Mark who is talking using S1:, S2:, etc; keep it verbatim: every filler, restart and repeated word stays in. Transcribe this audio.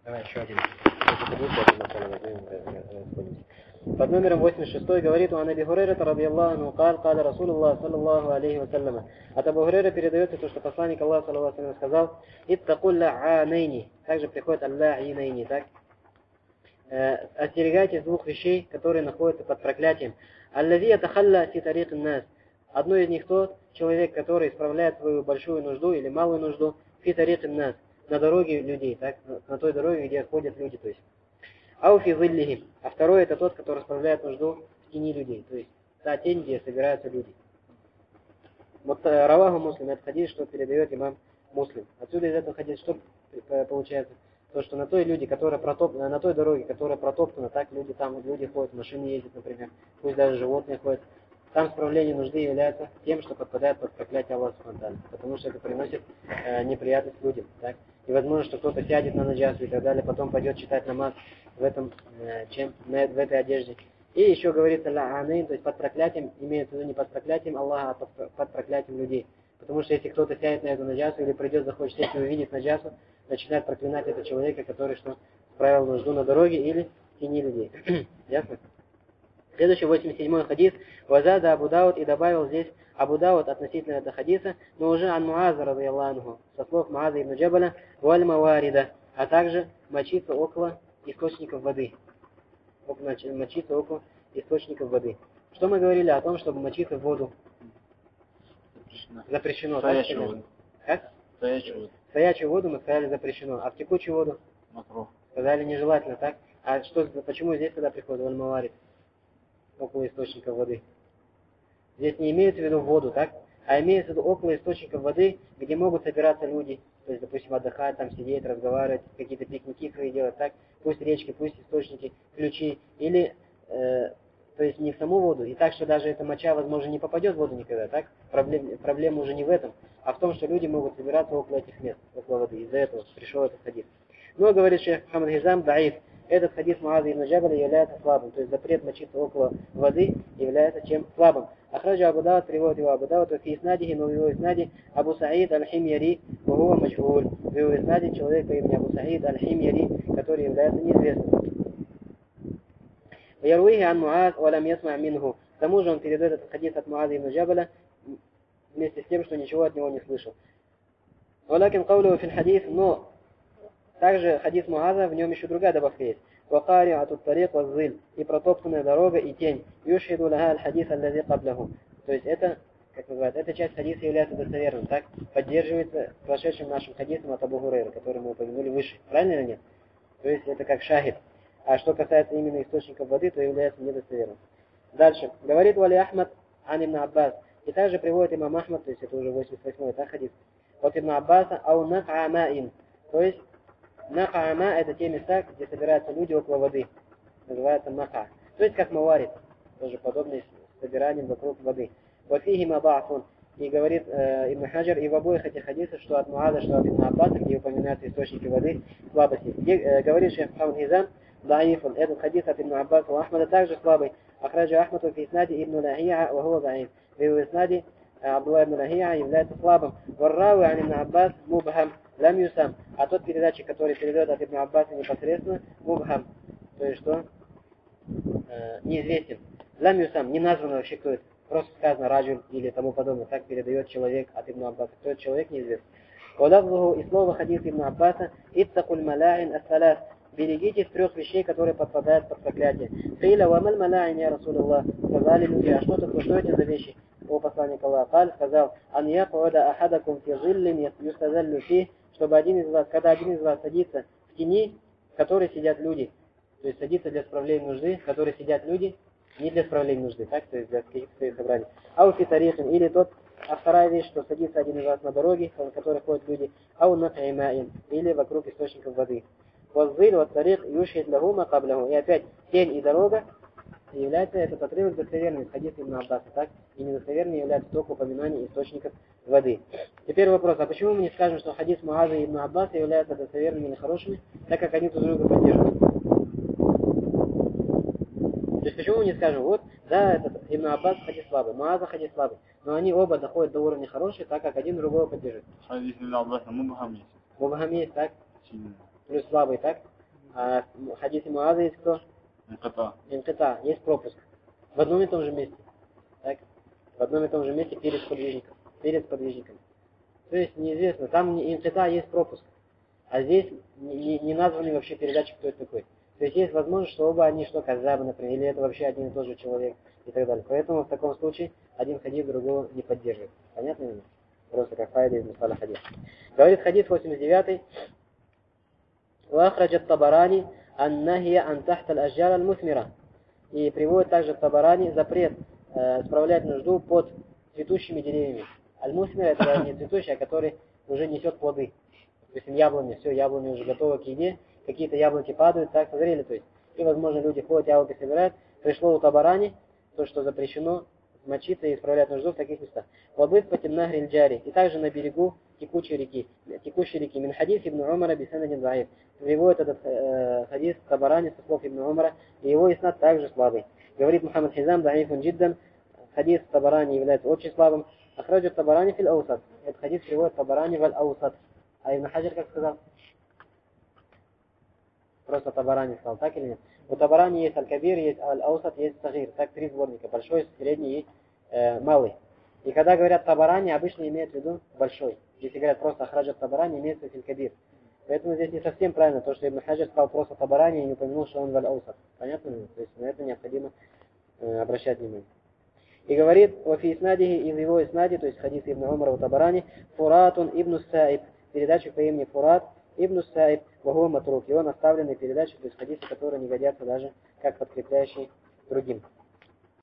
S1: Давай еще один. Под номером восемьдесят шесть говорит: «У Аби Хурайрата радийаллаху анху قال قال رسول الله صلى الله عليه وسلم». От Абу Хурайры передается то, что посланник Аллаха саллаллаху алейхи ва саллям сказал: «Иттакул ла'анайни». Также приходит аль-ла'инайни, так? Остерегайтесь двух вещей, которые находятся под проклятием. Аллази ятахалла фи тарик ан-нас. Одно из них тот человек, который исправляет свою большую нужду или малую нужду фи тарик ан-нас, на дороге людей, так? На той дороге, где ходят люди, то есть. Ауфи зиллихим. А второй это тот, который справляет нужду в тени людей. То есть та тень, где собираются люди. Вот раваху муслим, это хадис, что передает имам Муслим. Отсюда из этого хадис что получается? То, что на той люди, которая протоп... на той дороге, которая протоптана, так люди там, люди ходят, машины ездят, например, пусть даже животные ходят. Там справление нужды является тем, что подпадает под проклятие Аллаха субхану ва тааля, потому что это приносит э, неприятность людям. Так? И возможно, что кто-то сядет на наджасу и так далее, потом пойдет читать намаз в, этом, э, чем, на, в этой одежде. И еще говорится ла-анейн, то есть под проклятием, имеется в виду не под проклятием Аллаха, а под, под проклятием людей. Потому что если кто-то сядет на эту наджасу или придет, захочет сесть и увидит наджасу, начинает проклинать этого человека, который что справил нужду на дороге или в тени людей. Ясно? Следующий восемьдесят седьмой хадис. Вазада Абу Дауд, и добавил здесь Абу Дауд относительно этого хадиса, но уже ан Муаза радийаллаху анху, со слов Муаза ибн Джабаля, валь маварида, а также мочиться около источников воды. Мочиться около источников воды. Что мы говорили о том, чтобы мочиться в воду? Запрещено. Запрещено.
S2: Стоячую воду.
S1: Как?
S2: Стоячую воду.
S1: Стоячую воду мы сказали запрещено. А в текучую воду?
S2: Макро.
S1: Сказали нежелательно, так? А что, почему здесь тогда приходит валь маварид? Около источников воды. Здесь не имеется в виду воду, так? А имеется в виду около источников воды, где могут собираться люди. То есть, допустим, отдыхать, там сидеть, разговаривать, какие-то пикники свои делать, так? Пусть речки, пусть источники, ключи. Или, э, то есть, не в саму воду. И так, что даже эта моча, возможно, не попадет в воду никогда, так? Проблем, проблема уже не в этом, а в том, что люди могут собираться около этих мест, около воды. Из-за этого пришел этот хадис. Но, говорит шейх Мухаммад Хизам, даиф. Этот хадис Муаза ибн Джабаля является слабым, то есть запрет мочиться около воды является чем слабым. Ахраджа Абу Дауд, переводит его Абу Дауд, фи иснадихи, но в его иснаде Абу Саид аль-Химьяри, вахуа маджхуль. В его иснаде человек по имени Абу Саид аль-Химьяри, который является неизвестным. Яруихи ан Муаз, валям ясма минху. К тому же он передает этот хадис от Муаза ибн Джабаля вместе с тем, что ничего от него не слышал. Валякин каулю фил хадис, но также хадис Муаза, в нем еще другая добавка есть. Вакари атут тарик ваззиль, и протоптанная дорога и тень. Юшхиду лаха аль-хадис аллази каблаху. То есть это, как называют, эта часть хадиса является достоверным, так? Поддерживается прошедшим нашим хадисом от Абу Хурайры, который мы упомянули выше. Правильно или нет? То есть это как шахид. А что касается именно источников воды, то является недостоверным. Дальше. Говорит Вали Ахмад ан ибн Аббас. И также приводит имам Ахмад, то есть это уже восемьдесят восьмой, так, хадис. От ибн Аббаса ау наф'амаин. То есть Наф'ама — это те места, где собираются люди около воды. Называется наф'а. То есть как маварид. Тоже подобное с собиранием вокруг воды. Вафихи маба'фун. И говорит э, Ибн Хаджар, и в обоих этих хадисах, что от Муаза, что от Ибн Аббаса, где упоминаются источники воды, слабости. Где, э, говорит шейх Мухаммад Хизам, даифун. Этот хадис от Ибн Аббаса у Ахмада также слабый. Ахраджа Ахмаду в иснаде Ибн Лахия, вахуа даиф. В его иснаде Абдулла ибн Лахия является слабым. Варрауи ан Ибн Аббас мубхам. Лам юсам, а тот передатчик, который передает от Ибн Аббаса непосредственно, мубхам, то есть что? Э, неизвестен. Лам юсам, не названо вообще кто это. Просто сказано раджуль или тому подобное. Так передает человек от Ибн Аббаса. Кто этот человек, неизвестен. Валавзуху, и слово хадис Ибн Аббаса, иттакуль малаин ас-салас. Берегитесь трех вещей, которые подпадают под проклятие. Киля вамаль малаин, я Расулаллах. Сказали люди, а что такое, что это за вещи? О посланник Аллаха Каль сказал, ан якуда ахадакум фи зиллин юстазаллю фи, чтобы один из вас, когда один из вас садится в тени, в которой сидят люди, то есть садится для справления нужды, в которой сидят люди, не для справления нужды, так, то есть для каких-то своих собраний. Ау фи тарихин, или тот, а вторая вещь, что садится один из вас на дороге, на которой ходят люди, ау наф'имаин, или вокруг источников воды. Ваззиль ва тарих юшхид лахума каблаху. И опять тень и дорога является этот отрывок достоверным из хадиса Ибн Аббаса, так? И недостоверным является только упоминание источников воды. Теперь вопрос, а почему мы не скажем, что хадис Муаза и Ибн Аббаса являются достоверными или хорошими, так как они друг друга поддерживают? То есть почему мы не скажем, вот, да, этот Ибн Аббас хадис слабый, Муаза хадис слабый, но они оба доходят до уровня хороший, так как один другого поддерживает.
S2: Хадис Ибн Аббаса мубхам есть.
S1: Мубхам есть, так? Плюс слабый, так? А в хадисе Муаза есть кто?
S2: Инкита.
S1: Инкита, есть пропуск. В одном и том же месте. Так? В одном и том же месте перед подвижником. Перед подвижником. То есть неизвестно, там инкита есть пропуск. А здесь не, не названы вообще передачи, кто это такой. То есть есть возможность, что оба они что казабы, например, или это вообще один и тот же человек и так далее. Поэтому в таком случае один хадис другого не поддерживает. Понятно или нет? Просто как файда из мусаля хадис. Говорит хадис восемьдесят девятый. وأخرج الطبراني النهي عن تحت الأشجار المثمرة. И приводит также Табарани запрет э, справлять нужду под цветущими деревьями. Аль-мусмир это не цветущий, а который уже несет плоды. Допустим, яблони, все, яблони уже готовы к еде, какие-то яблоки падают, так созрели, то есть. И, возможно, люди ходят, яблоки собирают. Пришло у Табарани то, что запрещено мочиться и исправлять нужду в таких местах. Вабыт патимна грильджари. И также на берегу текучей реки. Текущей реки. Мин хадис ибн Умара бисанадин заиф. Приводит этот э, хадис Табарани со слов ибн Умара. И его иснад также слабый. Говорит Мухаммад Хизам, даифун джиддан. Хадис Табарани является очень слабым. Ахраджу Табарани фил аусат. Этот хадис приводит Табарани в аль-аусат. А Ибн Хаджар как сказал? Просто Табарани сказал, так или нет? У Табарани есть Аль-Кабир, есть Аль-Аусат, есть Сагир. Так три сборника. Большой, средний и э, малый. И когда говорят Табарани, обычно имеют в виду большой. Если говорят просто Ахраджат Табарани, имеется в виду Аль-Кабир. Поэтому здесь не совсем правильно то, что Ибн Хаджар сказал просто Табарани и не упомянул, что он в Аль-Аусат. Понятно? То есть на это необходимо э, обращать внимание. И говорит, «Вафи иснадихи» из его иснади, то есть хадис Ибн Умара у Табарани, «Фуратун ибн Саиб», передачу по имени Фурат ибн Саиб, «Вахуа матрук», его наставленные передачи, то есть хадисы, которые не годятся даже как подкрепляющие другим.